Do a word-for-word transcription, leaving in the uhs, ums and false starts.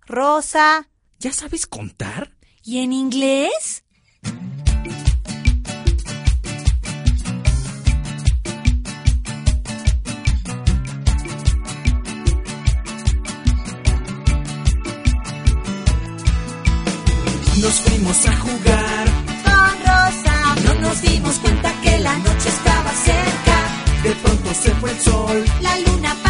Rosa. ¿Ya sabes contar? ¿Y en inglés? Nos fuimos a jugar Con Rosa. no nos dimos cuenta que la noche estaba cerca. De pronto se fue el sol. La luna